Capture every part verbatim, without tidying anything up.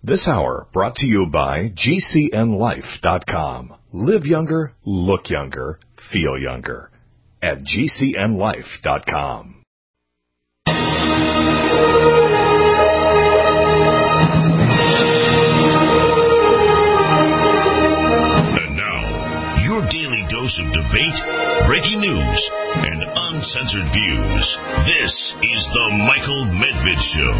This hour brought to you by G C N life dot com. Live younger, look younger, feel younger. At G C N life dot com. And now, your daily dose of debate, breaking news, and uncensored views. This is the Michael Medved Show.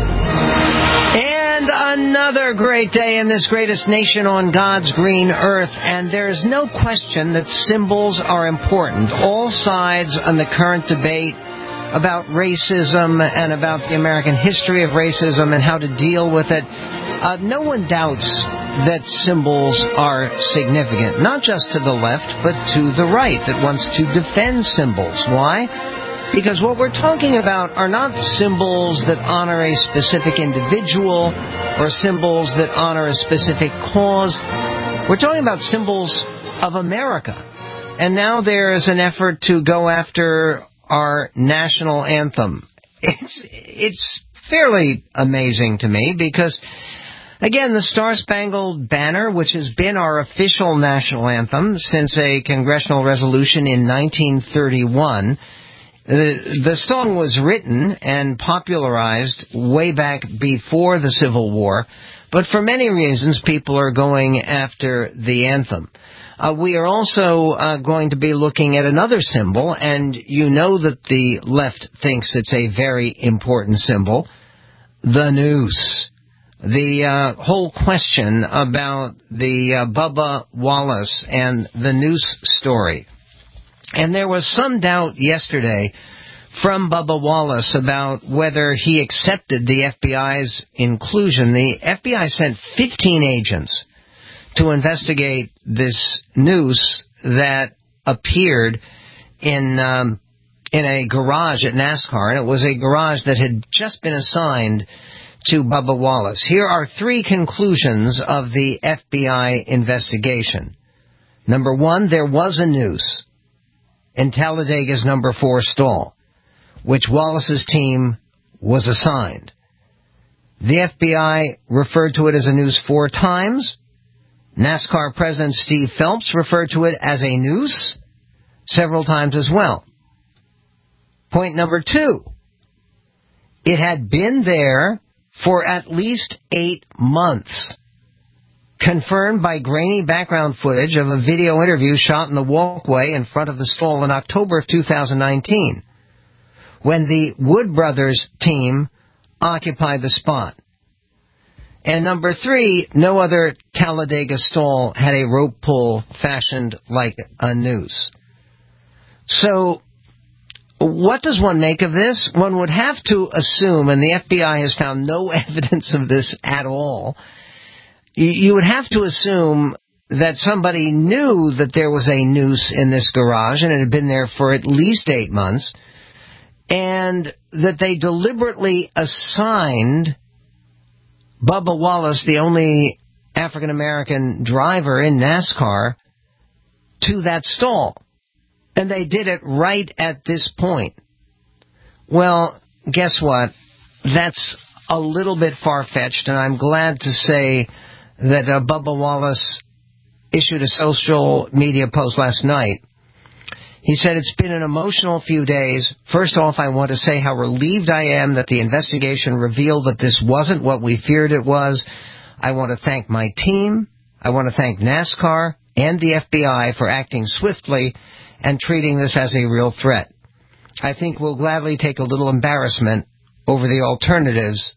And another great day in this greatest nation on God's green earth. And there is no question that symbols are important. All sides on the current debate about racism and about the American history of racism and how to deal with it. Uh, no one doubts that symbols are significant, not just to the left, but to the right that wants to defend symbols. Why? Because what we're talking about are not symbols that honor a specific individual or symbols that honor a specific cause. We're talking about symbols of America. And now there is an effort to go after our national anthem. It's, it's fairly amazing to me because, again, the Star-Spangled Banner, which has been our official national anthem since a congressional resolution in nineteen thirty-one, the, the song was written and popularized way back before the Civil War, but for many reasons people are going after the anthem. Uh, we are also uh, going to be looking at another symbol, and you know that the left thinks it's a very important symbol, the noose. The uh, whole question about the uh, Bubba Wallace and the noose story. And there was some doubt yesterday from Bubba Wallace about whether he accepted the F B I's inclusion. The F B I sent fifteen agents to investigate this noose that appeared in um, in a garage at NASCAR. And it was a garage that had just been assigned to Bubba Wallace. Here are three conclusions of the F B I investigation. Number one, there was a noose in Talladega's number four stall, which Wallace's team was assigned. The F B I referred to it as a noose four times. NASCAR President Steve Phelps referred to it as a noose several times as well. Point number two, it had been there for at least eight months, confirmed by grainy background footage of a video interview shot in the walkway in front of the stall in October of two thousand nineteen, when the Wood Brothers team occupied the spot. And number three, no other Talladega stall had a rope pull fashioned like a noose. So, what does one make of this? One would have to assume, and the F B I has found no evidence of this at all, you would have to assume that somebody knew that there was a noose in this garage, and it had been there for at least eight months, and that they deliberately assigned Bubba Wallace, the only African-American driver in NASCAR, to that stall. And they did it right at this point. Well, guess what? That's a little bit far-fetched, and I'm glad to say that uh, Bubba Wallace issued a social media post last night. He said, "It's been an emotional few days. First off, I want to say how relieved I am that the investigation revealed that this wasn't what we feared it was. I want to thank my team. I want to thank NASCAR and the F B I for acting swiftly and treating this as a real threat. I think we'll gladly take a little embarrassment over the alternatives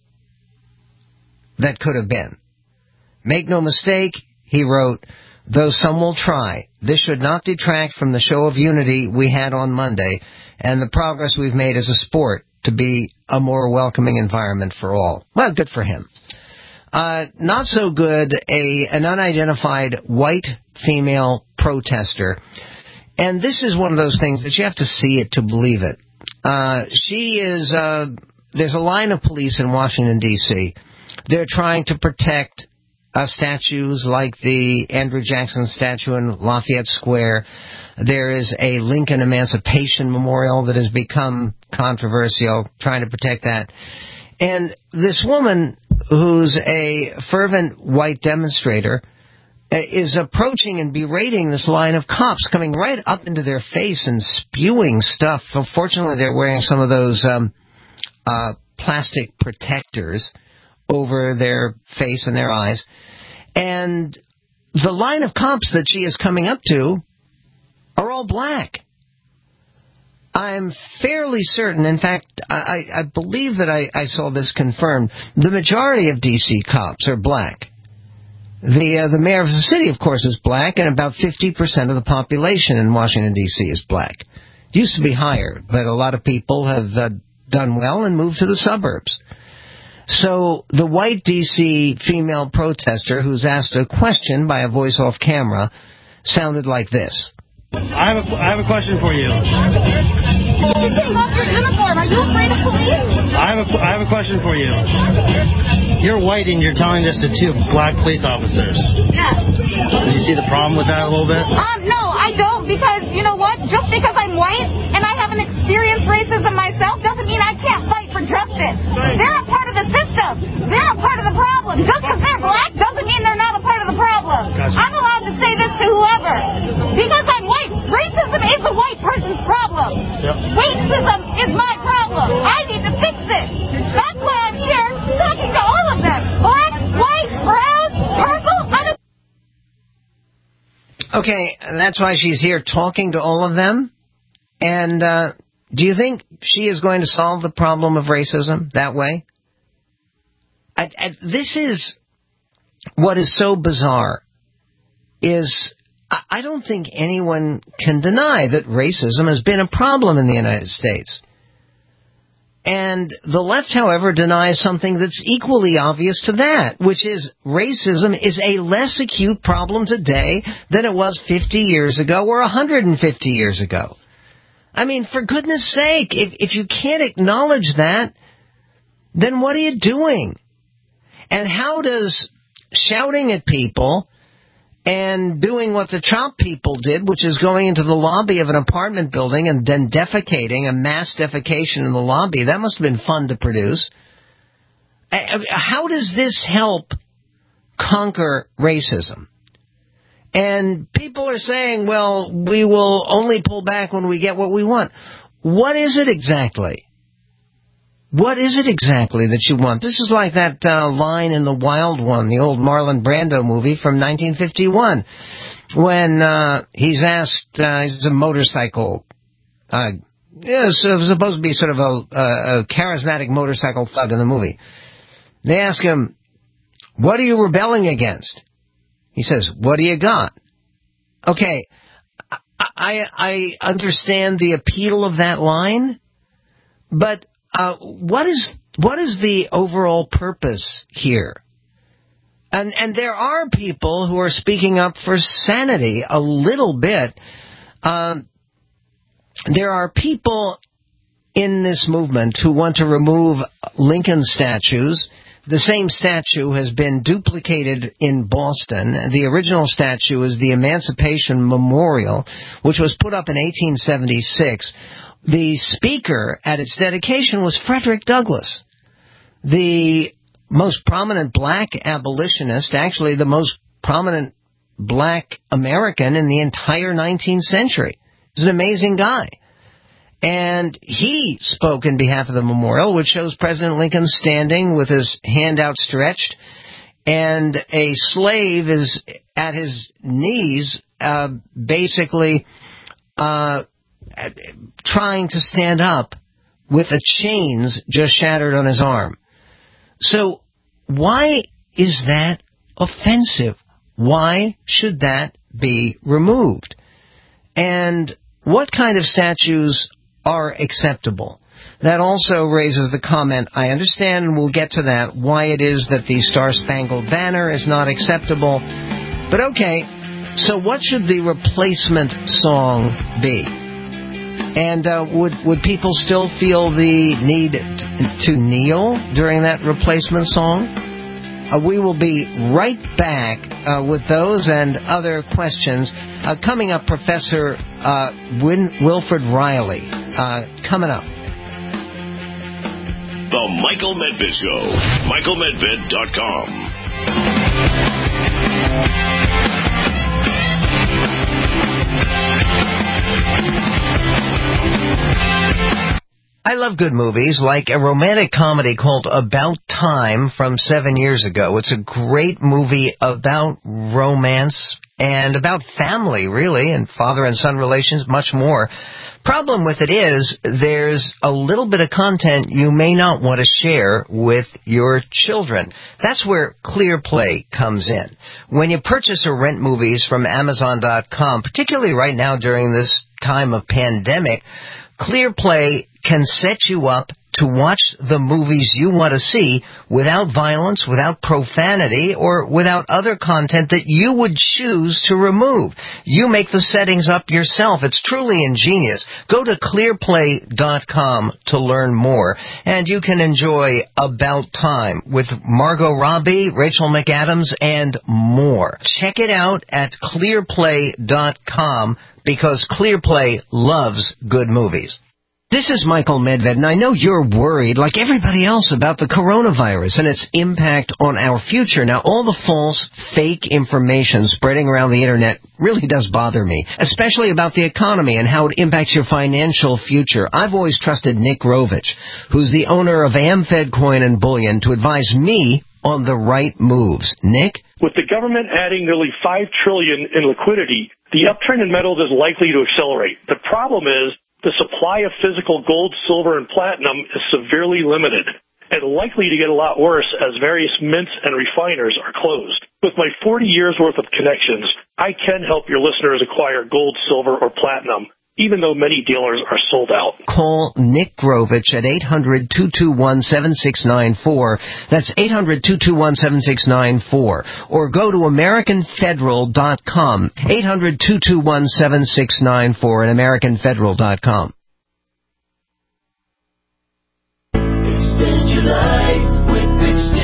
that could have been. Make no mistake," he wrote, "though some will try, this should not detract from the show of unity we had on Monday and the progress we've made as a sport to be a more welcoming environment for all." Well, good for him. Uh, not so good, a an unidentified white female protester. And this is one of those things that you have to see it to believe it. Uh, she is, uh, there's a line of police in Washington, D C They're trying to protect Uh, statues like the Andrew Jackson statue in Lafayette Square. There is a Lincoln Emancipation Memorial that has become controversial, trying to protect that. And this woman who's a fervent white demonstrator, is approaching and berating this line of cops, coming right up into their face and spewing stuff. Fortunately, they're wearing some of those um, uh, plastic protectors over their face and their eyes. And the line of cops that she is coming up to are all black. I'm fairly certain, in fact, I, I believe that I, I saw this confirmed, the majority of D C cops are black. The uh, the mayor of the city, of course, is black, and about fifty percent of the population in Washington, D C is black. It used to be higher, but a lot of people have uh, done well and moved to the suburbs. So the white D C female protester who's asked a question by a voice off camera sounded like this. I have a, I have a question for you. You take off your uniform. Are you afraid of police? I have a, I have a question for you. You're white and you're telling this to two black police officers. Yes. Do you see the problem with that a little bit? Um, no, I don't, because, you know what? Just because I'm white and I haven't experienced racism myself doesn't mean I can't fight for justice. They're a part of the system. They're a part of the problem. Just because they're black doesn't mean they're not a part of the problem. Gotcha. I'm allowed to say this to whoever. Because I'm white, racism is a white person's problem. Yep. Racism is my problem. I need to fix it. That's why I'm here talking to all of them. Black, white, brown, purple, I don't... Okay, that's why she's here talking to all of them. And uh, do you think she is going to solve the problem of racism that way? I, I, this is what is so bizarre, is I, I don't think anyone can deny that racism has been a problem in the United States. And the left, however, denies something that's equally obvious to that, which is racism is a less acute problem today than it was fifty years ago or one hundred fifty years ago. I mean, for goodness sake, if, if you can't acknowledge that, then what are you doing? And how does shouting at people and doing what the Trump people did, which is going into the lobby of an apartment building and then defecating, a mass defecation in the lobby, that must have been fun to produce. How does this help conquer racism? And people are saying, well, we will only pull back when we get what we want. What is it exactly? What is it exactly that you want? This is like that uh, line in The Wild One, the old Marlon Brando movie from nineteen fifty-one, when uh, he's asked, uh, he's a motorcycle, uh, yeah, so it was supposed to be sort of a, a, a charismatic motorcycle thug in the movie. They ask him, what are you rebelling against? He says, what do you got? Okay, I, I understand the appeal of that line, but uh, what is what is the overall purpose here? And and there are people who are speaking up for sanity a little bit. Um, there are people in this movement who want to remove Lincoln statues. The same statue has been duplicated in Boston. The original statue is the Emancipation Memorial, which was put up in eighteen seventy-six. The speaker at its dedication was Frederick Douglass, the most prominent black abolitionist, actually the most prominent black American in the entire nineteenth century. He's an amazing guy. And he spoke in behalf of the memorial, which shows President Lincoln standing with his hand outstretched, and a slave is at his knees, uh, basically uh, trying to stand up with the chains just shattered on his arm. So why is that offensive? Why should that be removed? And what kind of statues are acceptable? That also raises the comment, I understand, and we'll get to that, why it is that the Star-Spangled Banner is not acceptable. But okay, so what should the replacement song be? And uh, would, would people still feel the need t- to kneel during that replacement song? Uh, we will be right back uh, with those and other questions. Uh, coming up, Professor uh, Win- Wilfred Reilly. Uh, coming up. The Michael Medved Show. Michael Medved dot com. I love good movies, like a romantic comedy called About Time from seven years ago. It's a great movie about romance and about family, really, and father and son relations, much more. Problem with it is there's a little bit of content you may not want to share with your children. That's where ClearPlay comes in. When you purchase or rent movies from Amazon dot com, particularly right now during this time of pandemic, ClearPlay can set you up to watch the movies you want to see without violence, without profanity, or without other content that you would choose to remove. You make the settings up yourself. It's truly ingenious. Go to ClearPlay dot com to learn more, and you can enjoy About Time with Margot Robbie, Rachel McAdams, and more. Check it out at ClearPlay dot com because ClearPlay loves good movies. This is Michael Medved, and I know you're worried, like everybody else, about the coronavirus and its impact on our future. Now, all the false, fake information spreading around the Internet really does bother me, especially about the economy and how it impacts your financial future. I've always trusted Nick Rovich, who's the owner of AmFed Coin and Bullion, to advise me on the right moves. Nick? With the government adding nearly five trillion dollars in liquidity, the uptrend in metals is likely to accelerate. The problem is, the supply of physical gold, silver, and platinum is severely limited and likely to get a lot worse as various mints and refiners are closed. With my forty years worth of connections, I can help your listeners acquire gold, silver, or platinum, even though many dealers are sold out. Call Nick Rovich at eight hundred, two two one, seven six nine four. That's eight hundred, two two one, seven six nine four. Or go to American Federal dot com. eight hundred, two two one, seven six nine four at American Federal dot com. Extend your life with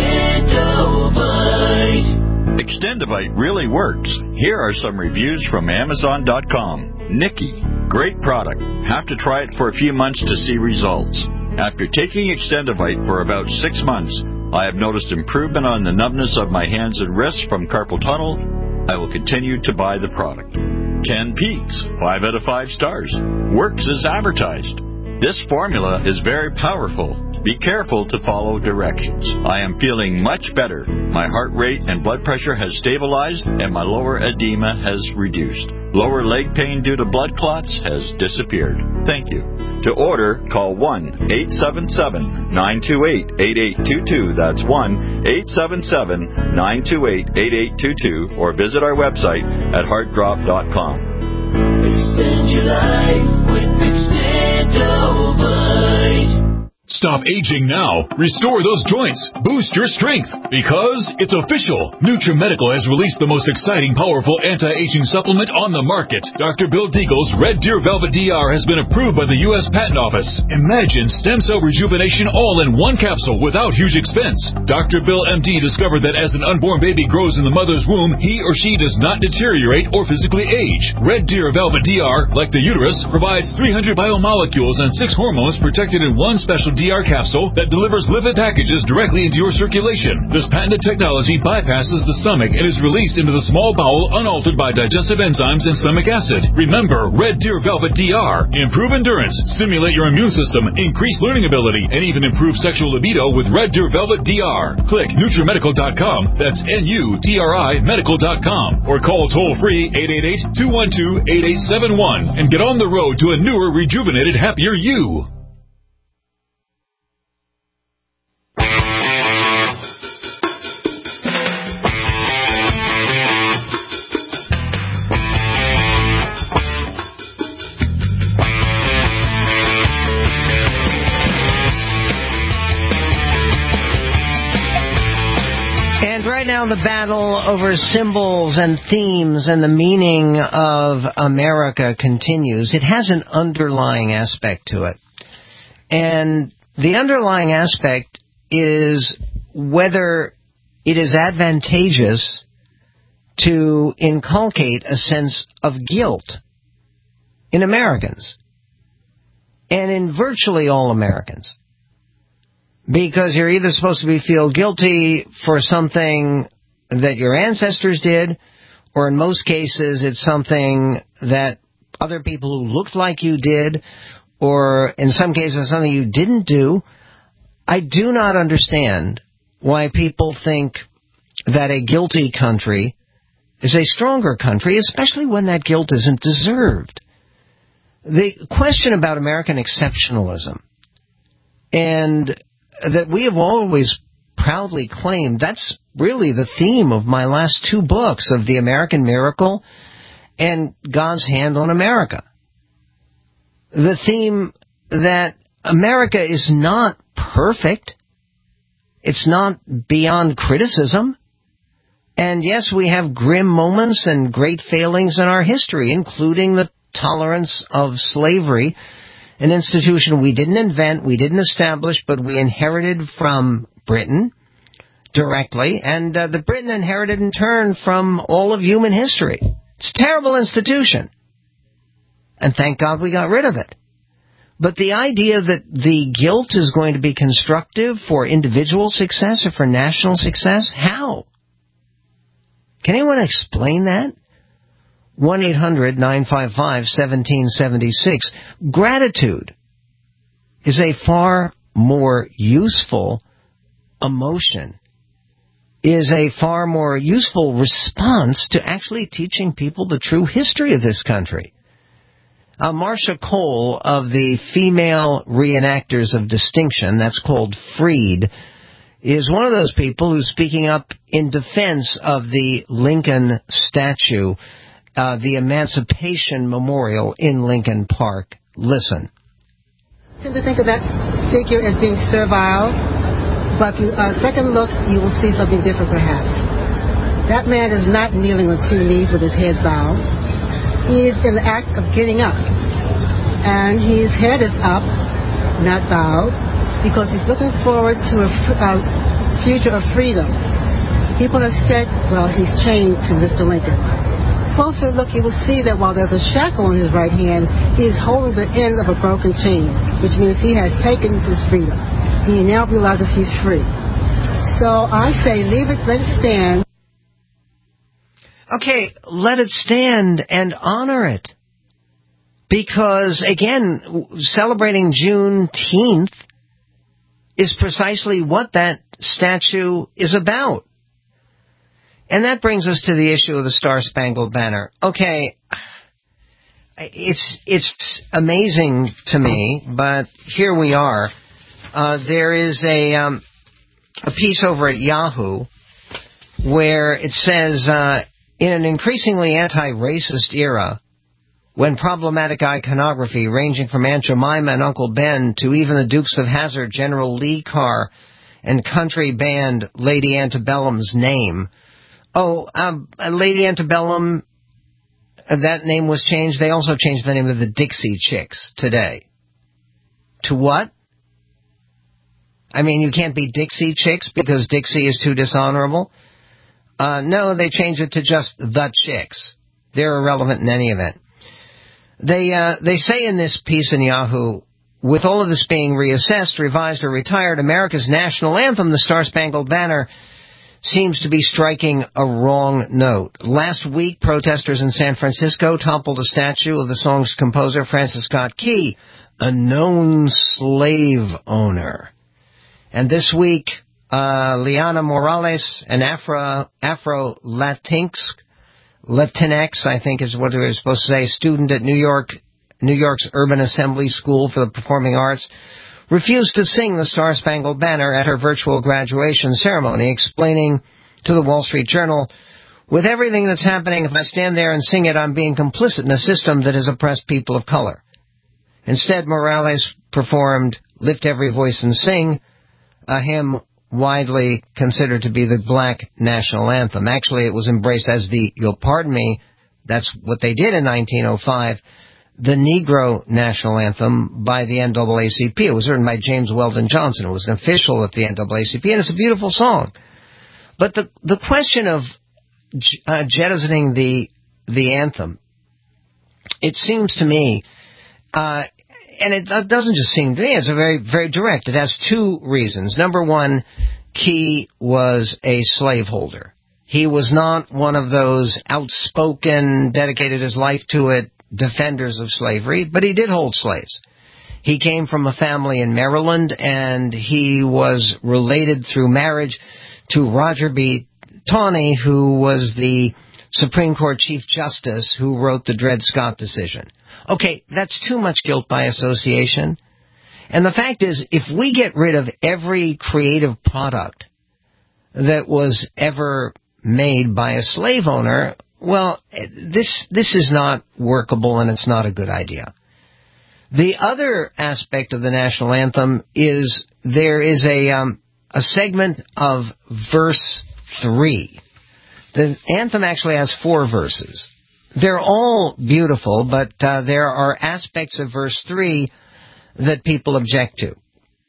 Extendovite. Extendovite really works. Here are some reviews from Amazon dot com. Nikki, great product. Have to try it for a few months to see results. After taking Extendovite for about six months, I have noticed improvement on the numbness of my hands and wrists from carpal tunnel. I will continue to buy the product. Ken Peaks, five out of five stars. Works as advertised. This formula is very powerful. Be careful to follow directions. I am feeling much better. My heart rate and blood pressure has stabilized, and my lower edema has reduced. Lower leg pain due to blood clots has disappeared. Thank you. To order, call one eight seven seven, nine two eight, eight eight two two. That's one eight seven seven, nine two eight, eight eight two two, or visit our website at heart drop dot com. Extend your life with Extendovite. Stop aging now. Restore those joints. Boost your strength. Because it's official. NutriMedical has released the most exciting, powerful anti-aging supplement on the market. Doctor Bill Deagle's Red Deer Velvet D R has been approved by the U S Patent Office. Imagine stem cell rejuvenation all in one capsule without huge expense. Doctor Bill M D discovered that as an unborn baby grows in the mother's womb, he or she does not deteriorate or physically age. Red Deer Velvet D R, like the uterus, provides three hundred biomolecules and six hormones protected in one special D R capsule that delivers lipid packages directly into your circulation. This patented technology bypasses the stomach and is released into the small bowel unaltered by digestive enzymes and stomach acid. Remember, Red Deer Velvet D R. Improve endurance, stimulate your immune system, increase learning ability, and even improve sexual libido with Red Deer Velvet D R. Click NutriMedical dot com. That's N U T R I medical dot com. Or call toll-free eight eight eight, two one two, eight eight seven one and get on the road to a newer, rejuvenated, happier you. Right now, the battle over symbols and themes and the meaning of America continues. It has an underlying aspect to it. And the underlying aspect is whether it is advantageous to inculcate a sense of guilt in Americans and in virtually all Americans. Because you're either supposed to be feel guilty for something that your ancestors did, or in most cases it's something that other people who looked like you did, or in some cases something you didn't do. I do not understand why people think that a guilty country is a stronger country, especially when that guilt isn't deserved. The question about American exceptionalism, and that we have always proudly claimed, that's really the theme of my last two books, of The American Miracle and God's Hand on America. The theme that America is not perfect. It's not beyond criticism. And yes, we have grim moments and great failings in our history, including the tolerance of slavery, an institution we didn't invent, we didn't establish, but we inherited from Britain directly, and uh, the Britain inherited in turn from all of human history. It's a terrible institution. And thank God we got rid of it. But the idea that the guilt is going to be constructive for individual success or for national success, how? Can anyone explain that? one eight hundred nine five five one seven seven six. Gratitude is a far more useful emotion, is a far more useful response to actually teaching people the true history of this country. Uh, Marcia Cole of the Female Reenactors of Distinction, that's called FREED, is one of those people who's speaking up in defense of the Lincoln statue, uh, the Emancipation Memorial in Lincoln Park. Listen. I tend to think of that figure as being servile, but if you uh, second look, you will see something different perhaps. That man is not kneeling on two knees with his head bowed. He is in the act of getting up, and his head is up, not bowed, because he's looking forward to a uh, future of freedom. People have said, well, he's chained to Mister Lincoln. Closer look, you will see that while there's a shackle on his right hand, he is holding the end of a broken chain, which means he has taken his freedom. He now realizes he's free. So I say, leave it, let it stand. Okay, let it stand and honor it. Because, again, celebrating Juneteenth is precisely what that statue is about. And that brings us to the issue of the Star-Spangled Banner. Okay, it's it's amazing to me, but here we are. Uh, there is a um, a piece over at Yahoo where it says, uh, in an increasingly anti-racist era, when problematic iconography ranging from Aunt Jemima and Uncle Ben to even the Dukes of Hazzard, General Lee Carr, and country band Lady Antebellum's name. Oh, um, Lady Antebellum, uh, that name was changed. They also changed the name of the Dixie Chicks today. To what? I mean, you can't be Dixie Chicks because Dixie is too dishonorable? Uh, no, they changed it to just the Chicks. They're irrelevant in any event. They uh, they say in this piece in Yahoo, with all of this being reassessed, revised, or retired, America's national anthem, the Star-Spangled Banner, seems to be striking a wrong note. Last week, protesters in San Francisco toppled a statue of the song's composer, Francis Scott Key, a known slave owner. And this week, uh, Liana Morales, an Afro, Afro-Latinx, Latinx, I think is what we're supposed to say, student at New York, New York's Urban Assembly School for the Performing Arts, refused to sing the Star-Spangled Banner at her virtual graduation ceremony, explaining to the Wall Street Journal, with everything that's happening, if I stand there and sing it, I'm being complicit in a system that has oppressed people of color. Instead, Morales performed Lift Every Voice and Sing, a hymn widely considered to be the black national anthem. Actually, it was embraced as the, you'll pardon me, that's what they did in nineteen oh five, the Negro national anthem by the N double A C P. It was written by James Weldon Johnson. It was an official at the N double A C P, and it's a beautiful song. But the the question of uh, jettisoning the the anthem, it seems to me, uh, and it doesn't just seem to me, it's a very, very direct. It has two reasons. Number one, Key was a slaveholder. He was not one of those outspoken, dedicated his life to it, defenders of slavery, but he did hold slaves. He came from a family in Maryland, and he was related through marriage to Roger B. Taney, who was the Supreme Court Chief Justice who wrote the Dred Scott decision. Okay, that's too much guilt by association. And the fact is, if we get rid of every creative product that was ever made by a slave owner, well, this this is not workable, and it's not a good idea. The other aspect of the national anthem is there is a um, a segment of verse three. The anthem actually has four verses. They're all beautiful, but uh, there are aspects of verse three that people object to.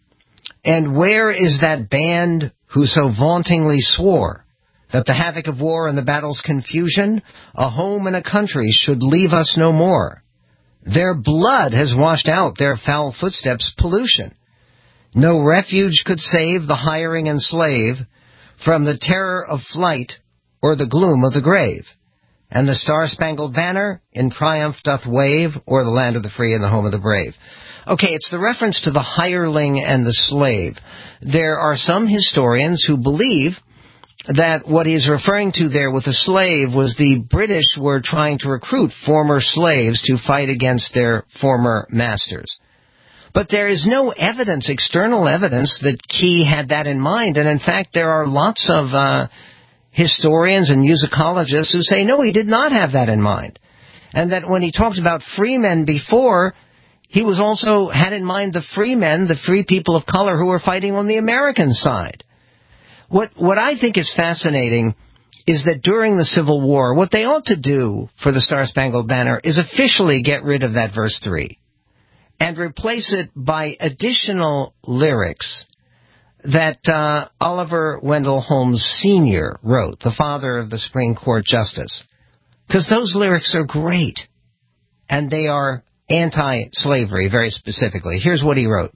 And where is that band who so vauntingly swore that the havoc of war and the battle's confusion, a home and a country should leave us no more? Their blood has washed out their foul footsteps' pollution. No refuge could save the hiring and slave from the terror of flight or the gloom of the grave. And the star-spangled banner in triumph doth wave o'er the land of the free and the home of the brave. Okay, it's the reference to the hireling and the slave. There are some historians who believe that what he's referring to there with the slave was the British were trying to recruit former slaves to fight against their former masters. But there is no evidence, external evidence, that Key had that in mind. And in fact, there are lots of uh, historians and musicologists who say, no, he did not have that in mind. And that when he talked about free men before, he was also had in mind the free men, the free people of color who were fighting on the American side. What what I think is fascinating is that during the Civil War, what they ought to do for the Star-Spangled Banner is officially get rid of that verse three and replace it by additional lyrics that uh, Oliver Wendell Holmes Senior wrote, the father of the Supreme Court Justice. Because those lyrics are great, and they are anti-slavery, very specifically. Here's what he wrote.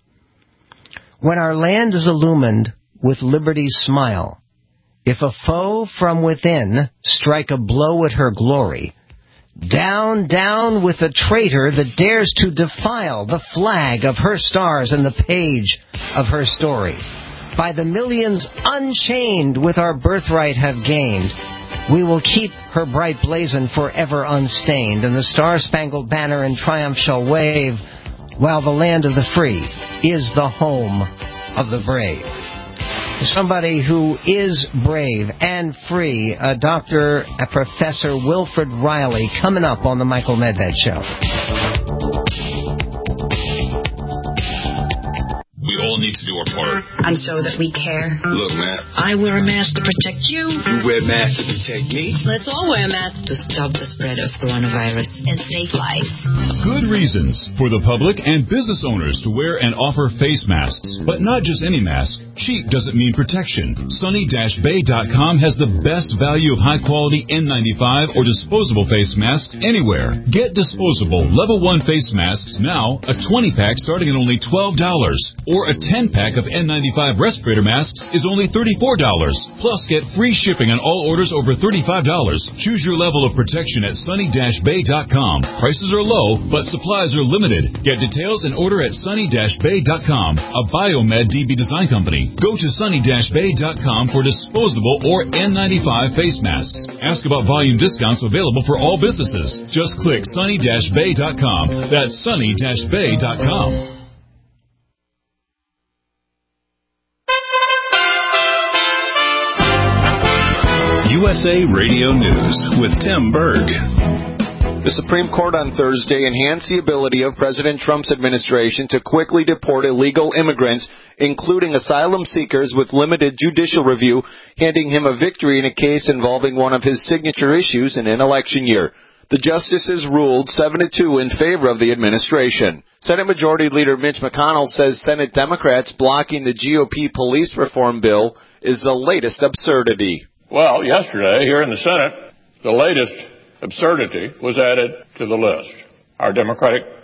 When our land is illumined with liberty's smile, if a foe from within strike a blow at her glory, down, down with a traitor that dares to defile the flag of her stars and the page of her story. By the millions unchained with our birthright have gained, we will keep her bright blazon forever unstained, and the star-spangled banner in triumph shall wave, while the land of the free is the home of the brave. Somebody who is brave and free, uh, Doctor uh, Professor Wilfred Riley, coming up on the Michael Medved Show. We all need to do our part. And show that we care. Look, man. I wear a mask to protect you. You wear masks to protect me. Let's all wear masks to stop the spread of coronavirus and save lives. Good reasons for the public and business owners to wear and offer face masks. But not just any mask. Cheap doesn't mean protection. Sunny Bay dot com has the best value of high-quality N ninety-five or disposable face masks anywhere. Get disposable level one face masks now, a twenty-pack starting at only twelve dollars. Or a ten-pack of N ninety-five respirator masks is only thirty-four dollars. Plus, get free shipping on all orders over thirty-five dollars. Choose your level of protection at Sunny Bay dot com. Prices are low, but supplies are limited. Get details and order at Sunny Bay dot com, a Biomed D B design company. Go to Sunny Bay dot com for disposable or N ninety-five face masks. Ask about volume discounts available for all businesses. Just click Sunny Bay dot com. That's Sunny Bay dot com. U S A Radio News with Tim Berg. The Supreme Court on Thursday enhanced the ability of President Trump's administration to quickly deport illegal immigrants, including asylum seekers with limited judicial review, handing him a victory in a case involving one of his signature issues in an election year. The justices ruled seven to two in favor of the administration. Senate Majority Leader Mitch McConnell says Senate Democrats blocking the G O P police reform bill is the latest absurdity. Well, yesterday, here in the Senate, the latest absurdity was added to the list. Our Democratic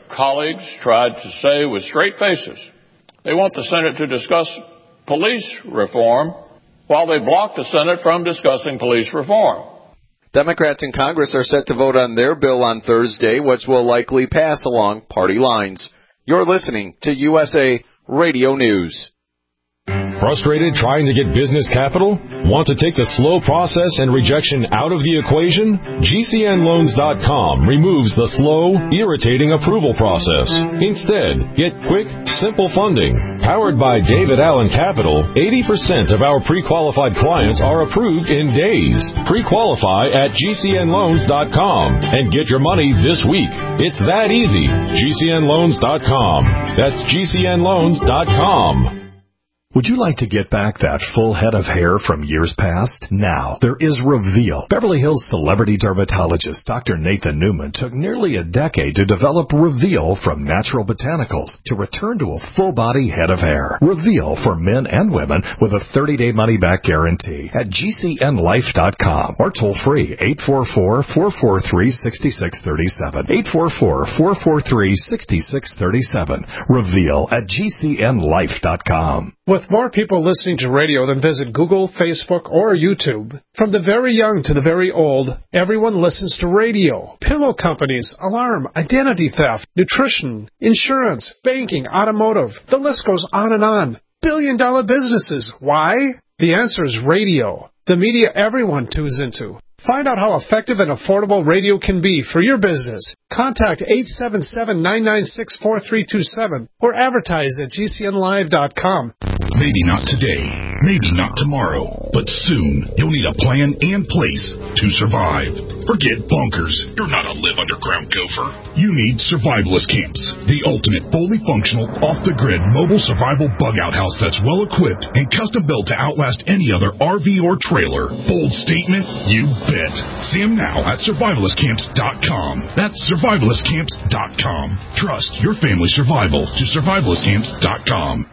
colleagues tried to say with straight faces they want the Senate to discuss police reform while they block the Senate from discussing police reform. Democrats in Congress are set to vote on their bill on Thursday, which will likely pass along party lines. You're listening to U S A Radio News. Frustrated trying to get business capital? Want to take the slow process and rejection out of the equation? G C N loans dot com removes the slow, irritating approval process. Instead, get quick, simple funding. Powered by David Allen Capital, eighty percent of our pre-qualified clients are approved in days. Pre-qualify at G C N loans dot com and get your money this week. It's that easy. G C N loans dot com. That's G C N loans dot com. Would you like to get back that full head of hair from years past? Now, there is Reveal. Beverly Hills celebrity dermatologist Doctor Nathan Newman took nearly a decade to develop Reveal from natural botanicals to return to a full-body head of hair. Reveal for men and women with a thirty-day money-back guarantee at G C N life dot com or toll-free eight four four, four four three, six six three seven. eight four four, four four three, six six three seven. Reveal at G C N life dot com. With more people listening to radio than visit Google, Facebook, or YouTube, from the very young to the very old, everyone listens to radio. Pillow companies, alarm, identity theft, nutrition, insurance, banking, automotive. The list goes on and on. Billion-dollar businesses. Why? The answer is radio. The media everyone tunes into. Find out how effective and affordable radio can be for your business. Contact eight seven seven, nine nine six, four three two seven or advertise at G C N live dot com. Maybe not today, maybe not tomorrow, but soon you'll need a plan and place to survive. Forget bunkers. You're not a live underground gopher. You need Survivalist Camps, the ultimate fully functional, off-the-grid mobile survival bug-out house that's well-equipped and custom-built to outlast any other R V or trailer. Bold statement? You bet. See them now at survivalist camps dot com. That's survivalist camps dot com. Trust your family's survival to survivalist camps dot com.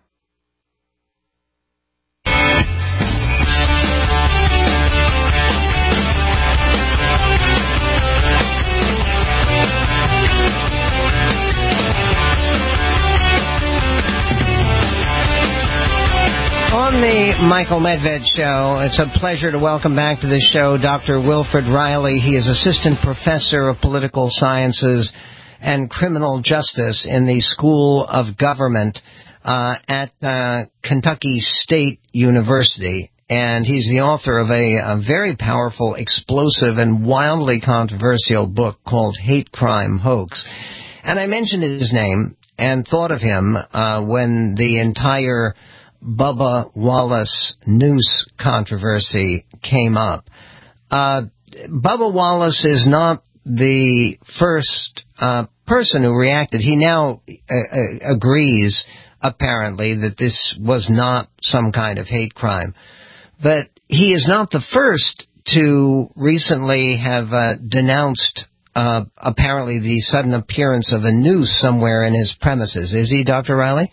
On the Michael Medved Show, it's a pleasure to welcome back to the show Doctor Wilfred Reilly. He is Assistant Professor of Political Sciences and Criminal Justice in the School of Government uh, at uh, Kentucky State University. And he's the author of a, a very powerful, explosive, and wildly controversial book called Hate Crime Hoax. And I mentioned his name and thought of him uh, when the entire Bubba Wallace noose controversy came up. Uh, Bubba Wallace is not the first uh, person who reacted. He now uh, agrees, apparently, that this was not some kind of hate crime. But he is not the first to recently have uh, denounced, uh, apparently, the sudden appearance of a noose somewhere in his premises. Is he, Doctor Reilly?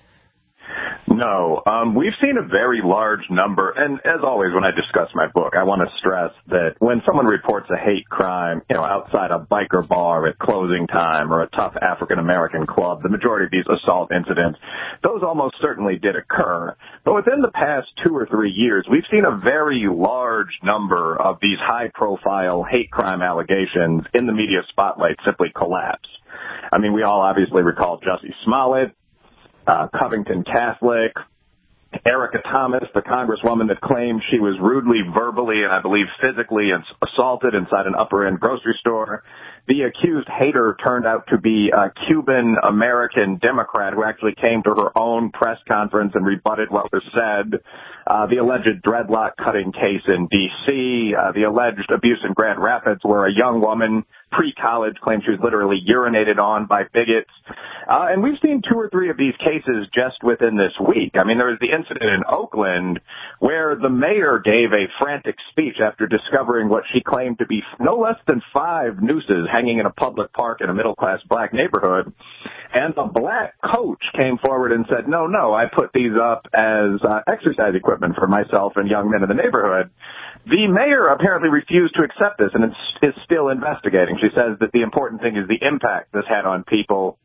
No, um, we've seen a very large number, and as always when I discuss my book, I want to stress that when someone reports a hate crime, you know, outside a biker bar at closing time or a tough African-American club, the majority of these assault incidents, those almost certainly did occur. But within the past two or three years, we've seen a very large number of these high-profile hate crime allegations in the media spotlight simply collapse. I mean, we all obviously recall Jussie Smollett, Uh, Covington Catholic, Erica Thomas, the congresswoman that claimed she was rudely, verbally, and I believe physically assaulted inside an upper-end grocery store. The accused hater turned out to be a Cuban-American Democrat who actually came to her own press conference and rebutted what was said. Uh, the alleged dreadlock-cutting case in D C, uh, the alleged abuse in Grand Rapids where a young woman pre-college claimed she was literally urinated on by bigots. Uh, and we've seen two or three of these cases just within this week. I mean, there was the incident in Oakland where the mayor gave a frantic speech after discovering what she claimed to be no less than five nooses hanging in a public park in a middle-class black neighborhood. And the black coach came forward and said, no, no, I put these up as uh, exercise equipment for myself and young men in the neighborhood. The mayor apparently refused to accept this and is still investigating. She says that the important thing is the impact this had on people.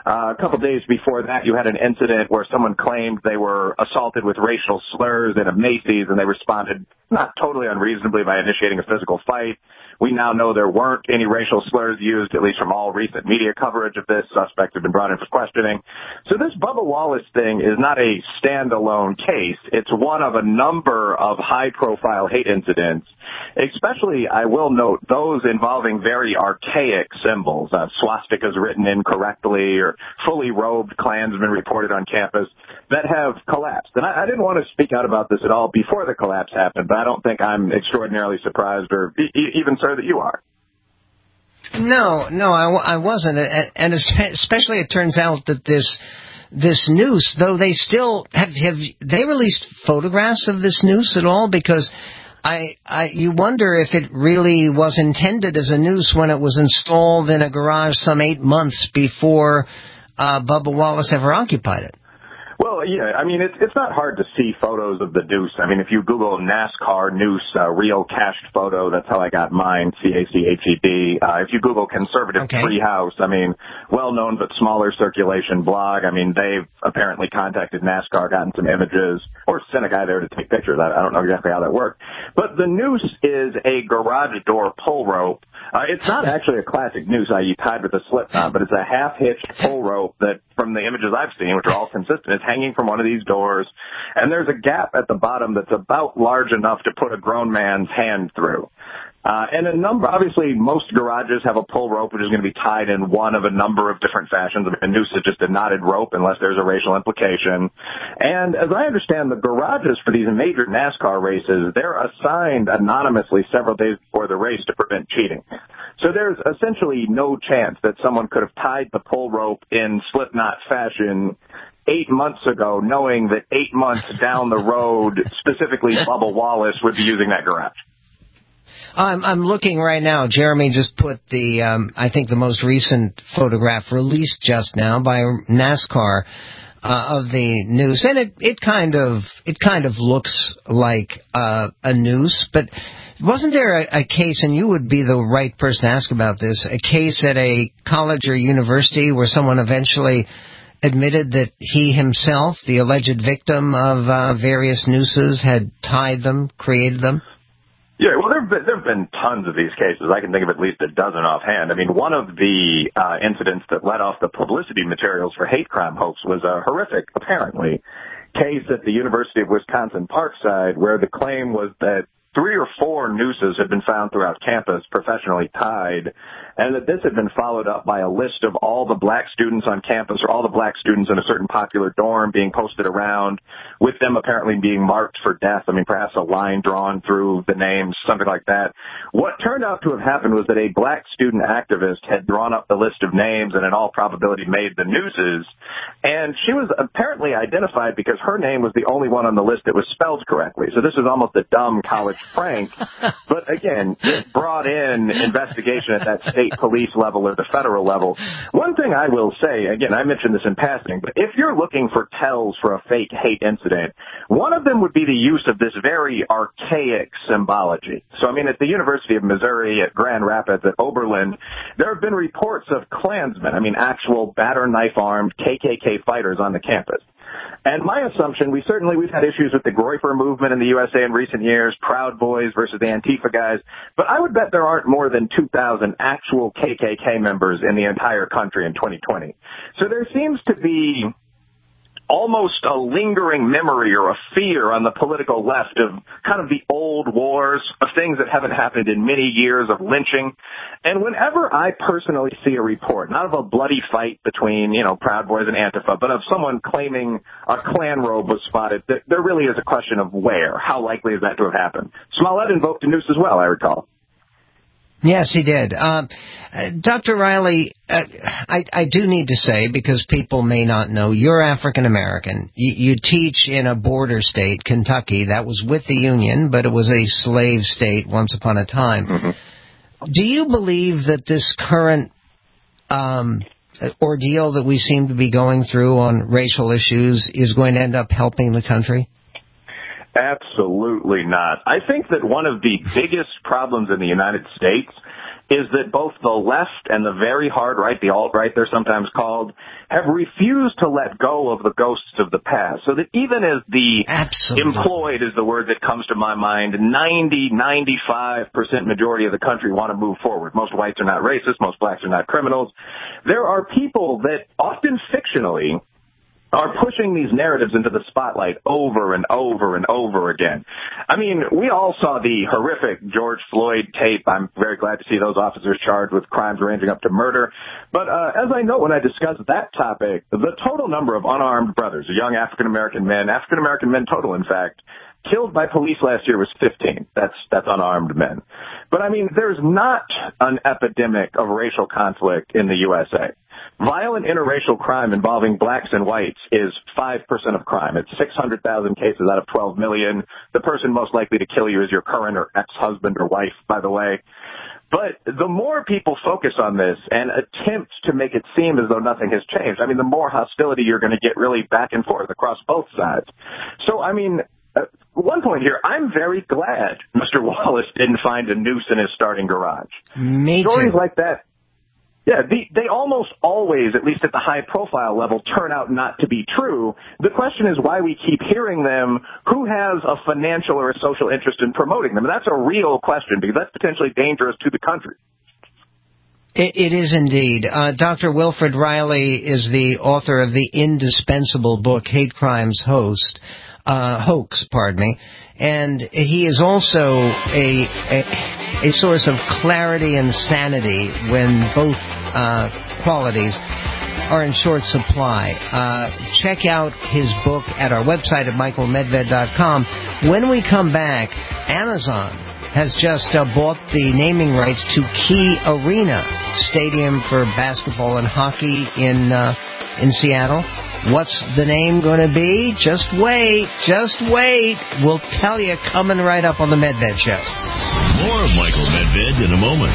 Uh, a couple days before that, you had an incident where someone claimed they were assaulted with racial slurs in a Macy's, and they responded not totally unreasonably by initiating a physical fight. We now know there weren't any racial slurs used, at least from all recent media coverage of this. Suspects have been brought in for questioning. So this Bubba Wallace thing is not a standalone case. It's one of a number of high-profile hate incidents, especially, I will note, those involving very archaic symbols, uh, swastikas written incorrectly or fully robed Klansmen reported on campus, that have collapsed. And I, I didn't want to speak out about this at all before the collapse happened, but I don't think I'm extraordinarily surprised or e- even so that you are. No, no, I, I wasn't. And especially it turns out that this this noose, though they still have, have they released photographs of this noose at all? Because I, I, you wonder if it really was intended as a noose when it was installed in a garage some eight months before uh, Bubba Wallace ever occupied it. Well, yeah, I mean, it's it's not hard to see photos of the noose. I mean, if you Google NASCAR noose, uh, real cached photo, that's how I got mine, C A C H E D. Uh, if you Google conservative okay. treehouse, I mean, well-known but smaller circulation blog, I mean, they've apparently contacted NASCAR, gotten some images, or sent a guy there to take pictures. I, I don't know exactly how that worked. But the noose is a garage door pull rope. Uh, it's not actually a classic noose that you tied with a slip knot, but it's a half-hitched pull rope that, from the images I've seen, which are all consistent, is hanging from one of these doors, and there's a gap at the bottom that's about large enough to put a grown man's hand through. Uh, and a number, obviously, most garages have a pull rope which is going to be tied in one of a number of different fashions. I mean, a noose is just a knotted rope unless there's a racial implication. And as I understand, the garages for these major NASCAR races, they're assigned anonymously several days before the race to prevent cheating. So there's essentially no chance that someone could have tied the pull rope in slip knot fashion eight months ago, knowing that eight months down the road, specifically Bubba Wallace would be using that garage. I'm, I'm looking right now. Jeremy just put the, um, I think the most recent photograph released just now by NASCAR uh, of the noose, and it, it kind of it kind of looks like uh, a noose. But wasn't there a, a case, and you would be the right person to ask about this, a case at a college or university where someone eventually admitted that he himself, the alleged victim of uh, various nooses, had tied them, created them? Yeah, well, there have been, there have been tons of these cases. I can think of at least a dozen offhand. I mean, one of the uh, incidents that led off the publicity materials for hate crime hoax was a horrific, apparently, case at the University of Wisconsin Parkside where the claim was that three or four nooses had been found throughout campus professionally tied, and that this had been followed up by a list of all the black students on campus or all the black students in a certain popular dorm being posted around, with them apparently being marked for death. I mean, perhaps a line drawn through the names, something like that. What turned out to have happened was that a black student activist had drawn up the list of names and in all probability made the nooses, and she was apparently identified because her name was the only one on the list that was spelled correctly. So this was almost a dumb college prank, but again, it brought in investigation at that state police level or the federal level. One thing I will say, again, I mentioned this in passing, but if you're looking for tells for a fake hate incident, one of them would be the use of this very archaic symbology. So, I mean, at the University of Missouri, at Grand Rapids, at Oberlin, there have been reports of Klansmen, I mean, actual batter knife-armed K K K fighters on the campus. And my assumption, we certainly, we've had issues with the Groyper movement in the U S A in recent years, Proud Boys versus the Antifa guys, but I would bet there aren't more than two thousand actual K K K members in the entire country in twenty twenty. So there seems to be almost a lingering memory or a fear on the political left of kind of the old wars, of things that haven't happened in many years of lynching. And whenever I personally see a report, not of a bloody fight between, you know, Proud Boys and Antifa, but of someone claiming a Klan robe was spotted, there really is a question of where. How likely is that to have happened? Smollett invoked a noose as well, I recall. Yes, he did. Uh, uh, Doctor Riley, uh, I, I do need to say, because people may not know, you're African American. You, you teach in a border state, Kentucky. That was with the Union, but it was a slave state once upon a time. Mm-hmm. Do you believe that this current um, ordeal that we seem to be going through on racial issues is going to end up helping the country? Absolutely not. I think that one of the biggest problems in the United States is that both the left and the very hard right, the alt-right they're sometimes called, have refused to let go of the ghosts of the past. So that even as the Absolutely. employed is the word that comes to my mind, ninety, ninety-five percent majority of the country want to move forward. Most whites are not racist. Most blacks are not criminals. There are people that often fictionally are pushing these narratives into the spotlight over and over and over again. I mean, we all saw the horrific George Floyd tape. I'm very glad to see those officers charged with crimes ranging up to murder. But uh, as I note when I discuss that topic, the total number of unarmed brothers, young African-American men, African-American men total, in fact, killed by police last year was fifteen. That's that's unarmed men. But, I mean, there's not an epidemic of racial conflict in the U S A. Violent interracial crime involving blacks and whites is five percent of crime. It's six hundred thousand cases out of twelve million. The person most likely to kill you is your current or ex-husband or wife, by the way. But the more people focus on this and attempt to make it seem as though nothing has changed, I mean, the more hostility you're going to get really back and forth across both sides. So, I mean, uh, one point here, I'm very glad Mister Wallace didn't find a noose in his starting garage. Me too. Stories like that. Yeah, the, they almost always, at least at the high-profile level, turn out not to be true. The question is why we keep hearing them, who has a financial or a social interest in promoting them. And that's a real question, because that's potentially dangerous to the country. It, it is indeed. Uh, Doctor Wilfred Reilly is the author of the indispensable book, Hate Crimes Host, uh, Hoax, pardon me. And he is also a, a, a source of clarity and sanity when both uh, qualities are in short supply. Uh, check out his book at our website at michael medved dot com. When we come back, Amazon has just uh, bought the naming rights to Key Arena Stadium for basketball and hockey in uh, in Seattle. What's the name going to be? Just wait, just wait. We'll tell you coming right up on the Medved Show. More of Michael Medved in a moment.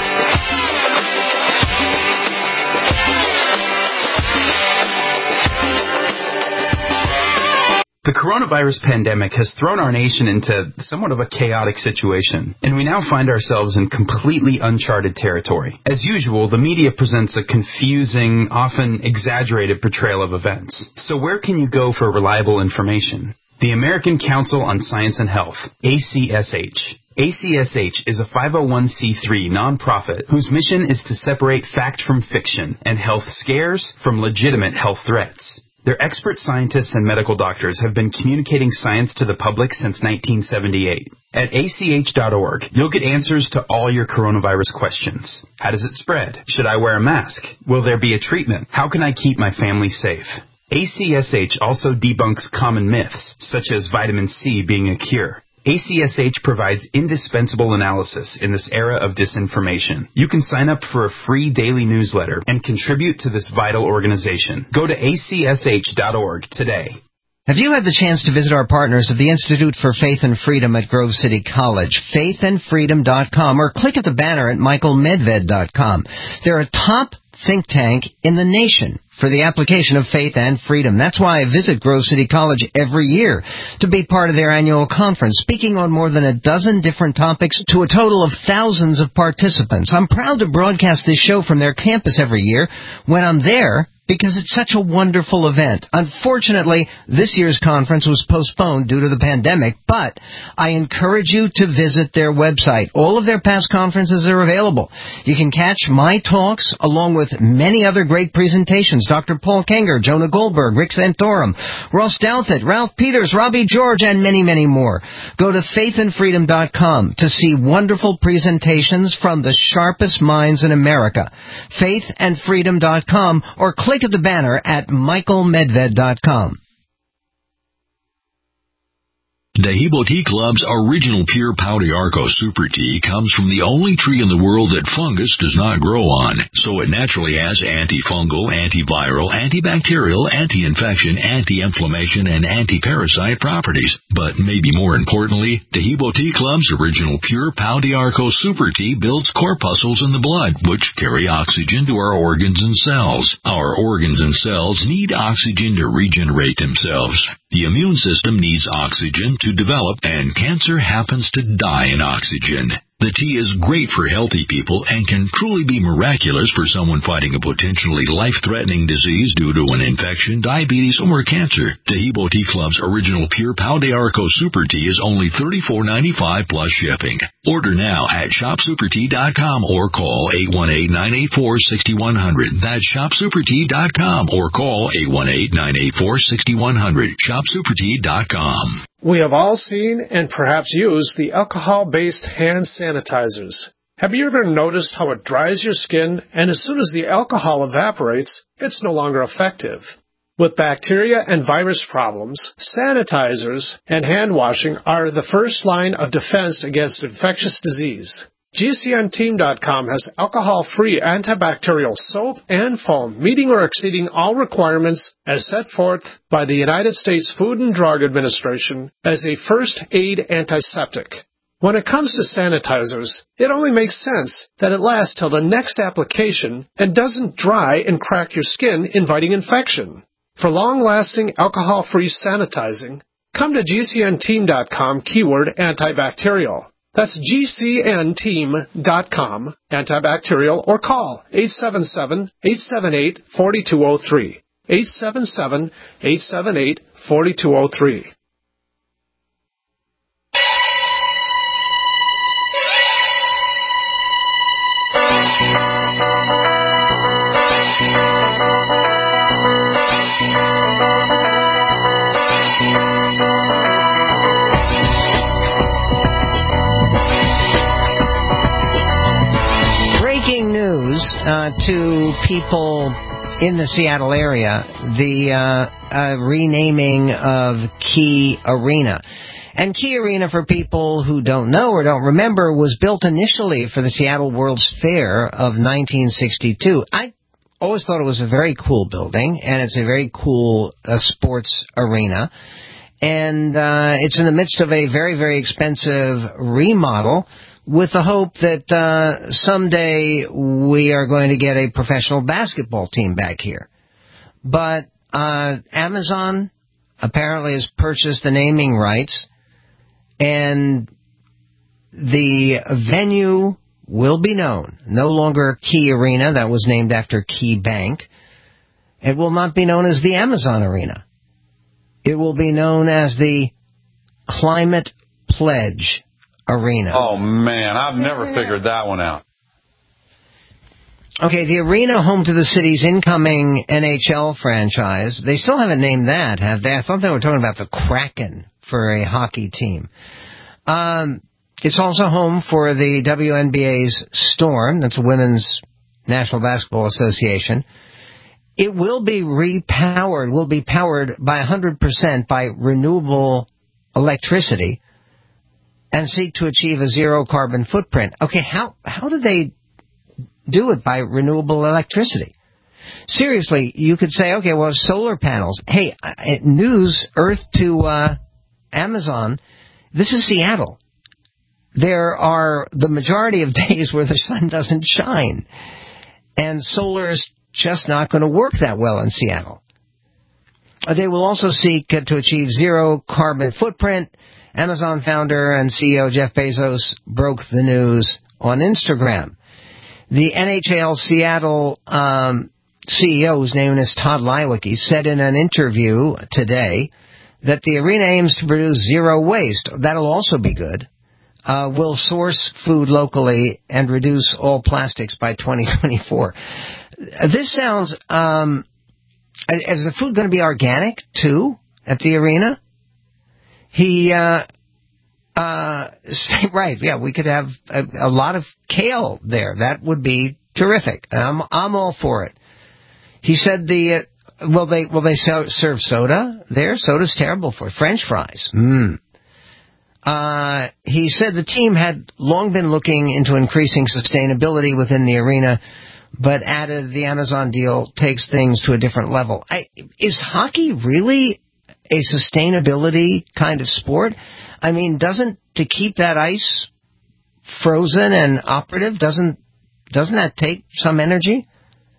The coronavirus pandemic has thrown our nation into somewhat of a chaotic situation, and we now find ourselves in completely uncharted territory. As usual, the media presents a confusing, often exaggerated portrayal of events. So where can you go for reliable information? The American Council on Science and Health, A C S H. A C S H is a five oh one c three nonprofit whose mission is to separate fact from fiction and health scares from legitimate health threats. Their expert scientists and medical doctors have been communicating science to the public since nineteen seventy-eight. At A C H dot org, you'll get answers to all your coronavirus questions. How does it spread? Should I wear a mask? Will there be a treatment? How can I keep my family safe? A C S H also debunks common myths, such as vitamin C being a cure. A C S H provides indispensable analysis in this era of disinformation. You can sign up for a free daily newsletter and contribute to this vital organization. Go to A C S H dot org today. Have you had the chance to visit our partners at the Institute for Faith and Freedom at Grove City College, faith and freedom dot com, or click at the banner at michael medved dot com. They're a top think tank in the nation for the application of faith and freedom. That's why I visit Grove City College every year to be part of their annual conference, speaking on more than a dozen different topics to a total of thousands of participants. I'm proud to broadcast this show from their campus every year when I'm there, because it's such a wonderful event. Unfortunately, this year's conference was postponed due to the pandemic, but I encourage you to visit their website. All of their past conferences are available. You can catch my talks along with many other great presentations. Doctor Paul Kenger, Jonah Goldberg, Rick Santorum, Ross Douthat, Ralph Peters, Robbie George, and many, many more. Go to faith and freedom dot com to see wonderful presentations from the sharpest minds in America. faith and freedom dot com, or click at the banner at michael medved dot com. Dahibo Tea Club's original pure Pau d'Arco Super Tea comes from the only tree in the world that fungus does not grow on, so it naturally has antifungal, antiviral, antibacterial, anti-infection, anti-inflammation, and anti-parasite properties. But maybe more importantly, Dahibo Tea Club's original pure Pau d'Arco Super Tea builds corpuscles in the blood, which carry oxygen to our organs and cells. Our organs and cells need oxygen to regenerate themselves. The immune system needs oxygen to develop, and cancer happens to die in oxygen. The tea is great for healthy people and can truly be miraculous for someone fighting a potentially life-threatening disease due to an infection, diabetes, or cancer. Taheebo Tea Club's original Pure Pau de Arco Super Tea is only thirty-four ninety-five plus shipping. Order now at shop super tea dot com or call eight one eight, nine eight four, six one zero zero. That's shop super tea dot com or call eight one eight, nine eight four, six one zero zero. shop super tea dot com. We have all seen and perhaps used the alcohol-based hand sanitizers. Have you ever noticed how it dries your skin, and as soon as the alcohol evaporates, it's no longer effective? With bacteria and virus problems, sanitizers and hand washing are the first line of defense against infectious disease. G C N team dot com has alcohol-free antibacterial soap and foam, meeting or exceeding all requirements as set forth by the United States Food and Drug Administration as a first aid antiseptic. When it comes to sanitizers, it only makes sense that it lasts till the next application and doesn't dry and crack your skin, inviting infection. For long-lasting alcohol-free sanitizing, come to G C N team dot com keyword antibacterial. That's G C N team dot com, antibacterial, or call eight seven seven, eight seven eight, four two zero three. eight seven seven, eight seven eight, four two zero three. Uh, to people in the Seattle area, the uh, uh, renaming of Key Arena. And Key Arena, for people who don't know or don't remember, was built initially for the Seattle World's Fair of nineteen sixty-two. I always thought it was a very cool building, and it's a very cool uh, sports arena. And uh, it's in the midst of a very, very expensive remodel, with the hope that uh, someday we are going to get a professional basketball team back here. But uh, Amazon apparently has purchased the naming rights, and the venue will be known. No longer Key Arena, that was named after Key Bank. It will not be known as the Amazon Arena. It will be known as the Climate Pledge Arena. Oh, man, I've never figured that one out. Okay, the arena home to the city's incoming N H L franchise. They still haven't named that, have they? I thought they were talking about the Kraken for a hockey team. Um, it's also home for the W N B A's Storm. That's the Women's National Basketball Association. It will be repowered, will be powered by one hundred percent by renewable electricity, and seek to achieve a zero-carbon footprint. Okay, how how do they do it by renewable electricity? Seriously, you could say, okay, well, solar panels. Hey, news, Earth to uh, Amazon, this is Seattle. There are the majority of days where the sun doesn't shine, and solar is just not going to work that well in Seattle. They will also seek uh, to achieve zero-carbon footprint. Amazon founder and C E O Jeff Bezos broke the news on Instagram. The N H L Seattle um, C E O, whose name is Todd Leiweke, said in an interview today that the arena aims to produce zero waste. That'll also be good. Uh, will source food locally and reduce all plastics by twenty twenty-four. This sounds, um, is the food going to be organic, too, at the arena? He, uh, uh, right, yeah, we could have a, a lot of kale there. That would be terrific. I'm, I'm all for it. He said the, uh, will they, will they serve soda there? Soda's terrible for it. French fries. Mmm. Uh, he said the team had long been looking into increasing sustainability within the arena, but added the Amazon deal takes things to a different level. I, is hockey really a sustainability kind of sport? I mean, doesn't, to keep that ice frozen and operative, doesn't doesn't that take some energy?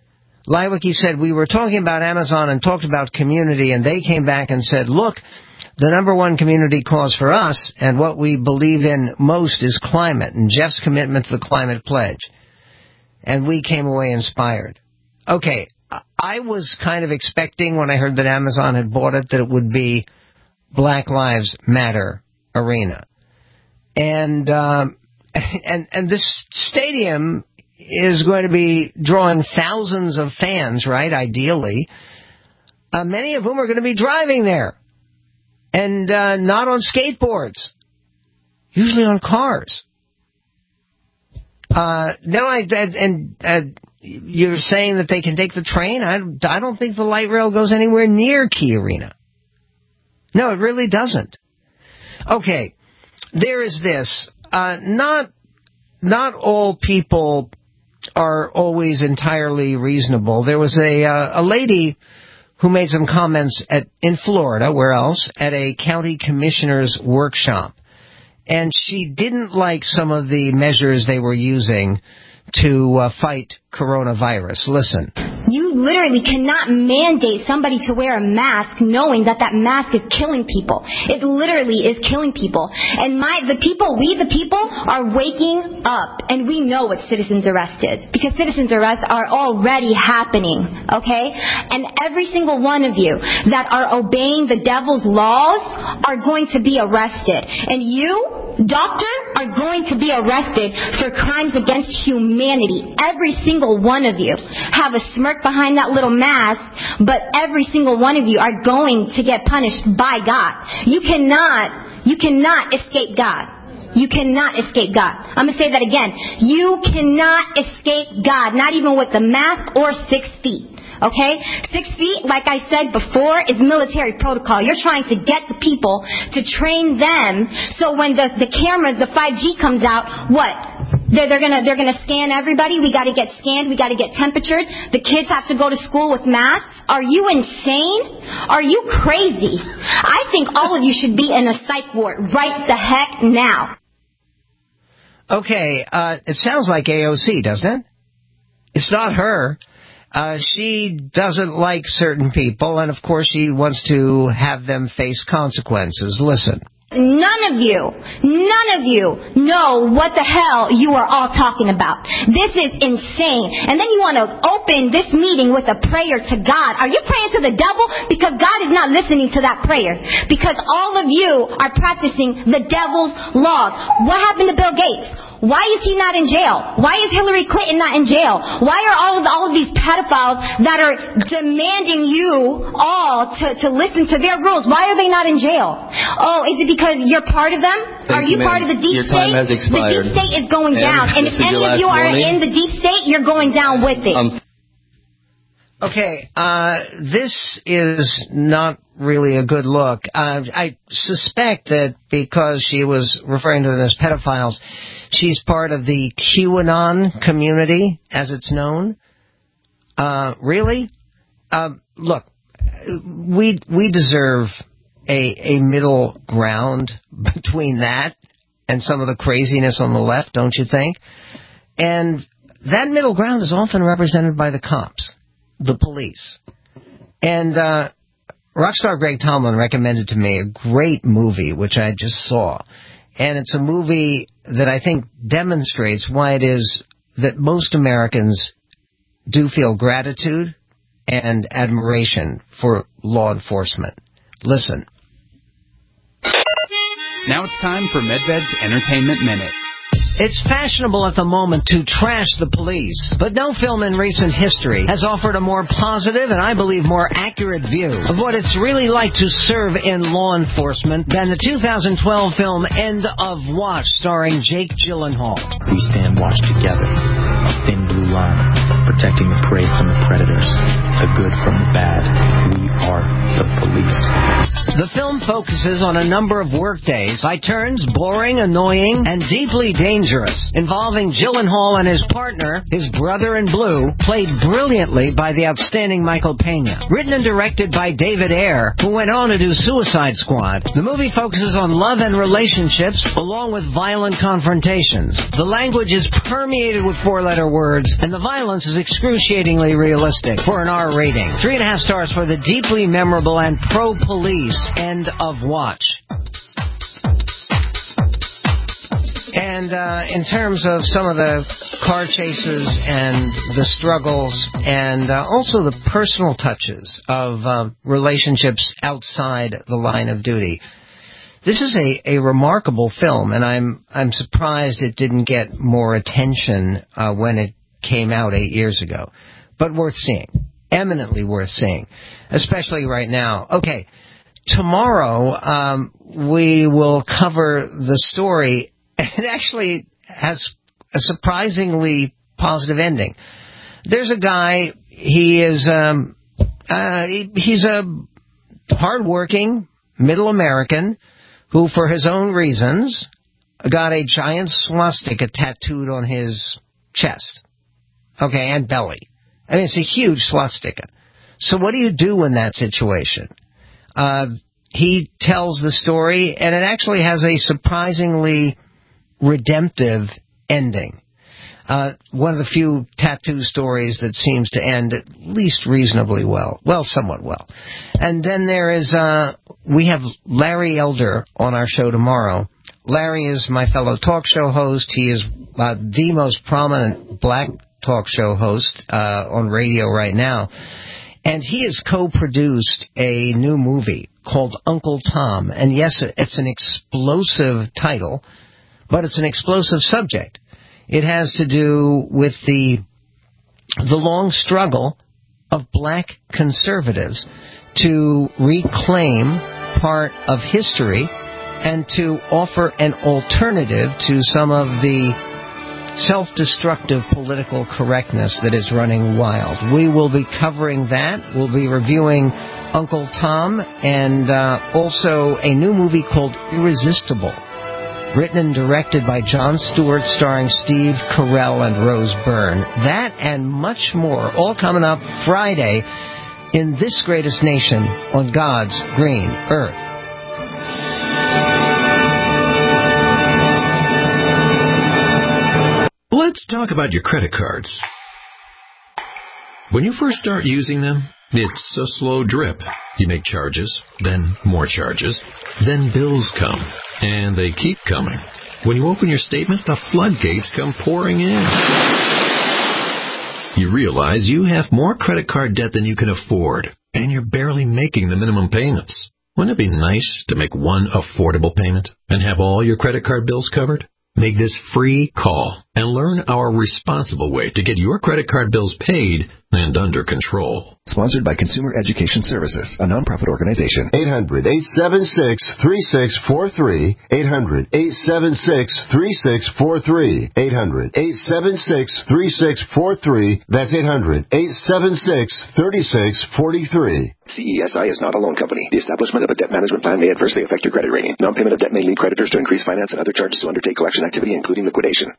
Leiweke said, we were talking about Amazon and talked about community, and they came back and said, look, the number one community cause for us and what we believe in most is climate and Jeff's commitment to the climate pledge. And we came away inspired. Okay, I was kind of expecting when I heard that Amazon had bought it that it would be Black Lives Matter arena. And, um, and, and this stadium is going to be drawing thousands of fans, right, ideally, uh, many of whom are going to be driving there. And uh, not on skateboards, usually on cars. Uh, no, I, and uh, you're saying that they can take the train? I, I don't think the light rail goes anywhere near Key Arena. No, it really doesn't. Okay, there is this. Uh, not, not all people are always entirely reasonable. There was a uh, a lady who made some comments at in Florida, where else, at a county commissioner's workshop. And she didn't like some of the measures they were using to uh, fight coronavirus. Listen. You literally cannot mandate somebody to wear a mask knowing that that mask is killing people. It literally is killing people. And my the people, we the people, are waking up, and we know what citizens arrest is. Because citizens arrests are already happening, okay? And every single one of you that are obeying the devil's laws are going to be arrested. And you, doctor, are going to be arrested for crimes against humanity. Every single one of you have a smirk behind that little mask, but every single one of you are going to get punished by God. You cannot, you cannot escape God. You cannot escape God. I'm going to say that again. You cannot escape God, not even with the mask or six feet. Okay? Six feet, like I said before, is military protocol. You're trying to get the people to train them so when the, the cameras, the five G comes out, what? They're, they're gonna they're gonna scan everybody. We got to get scanned. We got to get temperatured. The kids have to go to school with masks. Are you insane? Are you crazy? I think all of you should be in a psych ward right the heck now. Okay, uh, it sounds like A O C, doesn't it? It's not her. Uh, she doesn't like certain people, and of course she wants to have them face consequences. Listen. None of you, none of you know what the hell you are all talking about. This is insane. And then you want to open this meeting with a prayer to God. Are you praying to the devil? Because God is not listening to that prayer. Because all of you are practicing the devil's laws. What happened to Bill Gates? Why is he not in jail? Why is Hillary Clinton not in jail? Why are all of, all of these pedophiles that are demanding you all to, to listen to their rules, why are they not in jail? Oh, is it because you're part of them? Thank are you, you part of the deep Your state? time has expired. The deep state is going and down. And if any of you are warning. in the deep state, you're going down with it. Um, Okay, uh, this is not really a good look. Uh, I suspect that because she was referring to them as pedophiles, she's part of the QAnon community, as it's known. Uh, really? Uh, look, we we deserve a, a middle ground between that and some of the craziness on the left, don't you think? And that middle ground is often represented by the cops. The police. And uh, Rockstar Greg Tomlin recommended to me a great movie, which I just saw. And it's a movie that I think demonstrates why it is that most Americans do feel gratitude and admiration for law enforcement. Listen. Now it's time for MedVed's Entertainment Minute. It's fashionable at the moment to trash the police, but no film in recent history has offered a more positive and I believe more accurate view of what it's really like to serve in law enforcement than the two thousand twelve film End of Watch starring Jake Gyllenhaal. We stand watch together, a thin blue line, protecting the prey from the predators, the good from the bad. We are the police. The film focuses on a number of workdays, by turns boring, annoying, and deeply dangerous, involving Gyllenhaal and his partner, his brother in blue, played brilliantly by the outstanding Michael Pena. Written and directed by David Ayer, who went on to do Suicide Squad, the movie focuses on love and relationships, along with violent confrontations. The language is permeated with four-letter words, and the violence is excruciatingly realistic for an R rating. Three and a half stars for the deeply memorable and pro-police End of watch. And uh, in terms of some of the car chases and the struggles and uh, also the personal touches of uh, relationships outside the line of duty, this is a, a remarkable film, and I'm I'm surprised it didn't get more attention uh, when it came out eight years ago. But worth seeing. Eminently worth seeing. Especially right now. Okay, tomorrow um, we will cover the story. It actually has a surprisingly positive ending. There's a guy, he is, um, uh, he, he's a hardworking middle American who, for his own reasons, got a giant swastika tattooed on his chest. Okay, and belly. I mean, it's a huge swastika. So what do you do in that situation? Uh, he tells the story, and it actually has a surprisingly redemptive ending. Uh, one of the few tattoo stories that seems to end at least reasonably well. Well, somewhat well. And then there is, uh, we have Larry Elder on our show tomorrow. Larry is my fellow talk show host. He is uh, the most prominent black talk show host uh, on radio right now. And he has co-produced a new movie called Uncle Tom. And yes, it's an explosive title, but it's an explosive subject. It has to do with the the long struggle of black conservatives to reclaim part of history and to offer an alternative to some of the self-destructive political correctness that is running wild. We will be covering that. We'll be reviewing Uncle Tom and uh, also a new movie called Irresistible, written and directed by Jon Stewart, starring Steve Carell and Rose Byrne. That and much more, all coming up Friday in this greatest nation on God's green earth. Let's talk about your credit cards. When you first start using them, it's a slow drip. You make charges, then more charges, then bills come, and they keep coming. When you open your statement, the floodgates come pouring in. You realize you have more credit card debt than you can afford, and you're barely making the minimum payments. Wouldn't it be nice to make one affordable payment and have all your credit card bills covered? Make this free call and learn our responsible way to get your credit card bills paid and under control. Sponsored by Consumer Education Services, a nonprofit organization. eight hundred, eight seven six, three six four three. eight hundred, eight seven six, three six four three. eight hundred, eight seven six, three six four three. That's eight hundred, eight seven six, three six four three. C E S I is not a loan company. The establishment of a debt management plan may adversely affect your credit rating. Non-payment of debt may lead creditors to increase finance and other charges to undertake collection activity, including liquidation.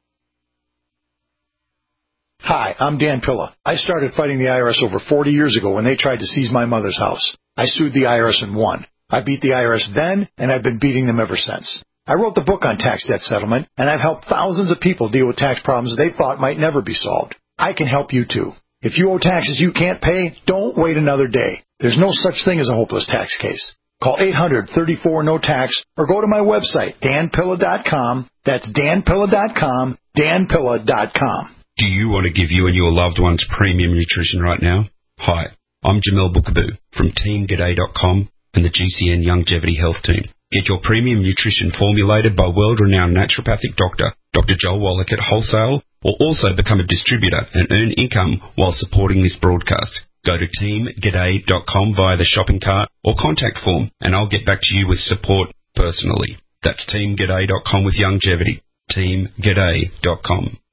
Hi, I'm Dan Pilla. I started fighting the I R S over forty years ago when they tried to seize my mother's house. I sued the I R S and won. I beat the I R S then, and I've been beating them ever since. I wrote the book on tax debt settlement, and I've helped thousands of people deal with tax problems they thought might never be solved. I can help you too. If you owe taxes you can't pay, don't wait another day. There's no such thing as a hopeless tax case. Call eight hundred, thirty-four, no tax or go to my website, dan pilla dot com. That's dan pilla dot com, dan pilla dot com. Do you want to give you and your loved ones premium nutrition right now? Hi, I'm Jamel Bookaboo from team g'day dot com and the G C N Longevity Health Team. Get your premium nutrition formulated by world-renowned naturopathic doctor, Doctor Joel Wallach at wholesale, or also become a distributor and earn income while supporting this broadcast. Go to team g'day dot com via the shopping cart or contact form, and I'll get back to you with support personally. That's team g'day dot com with longevity. team g'day dot com.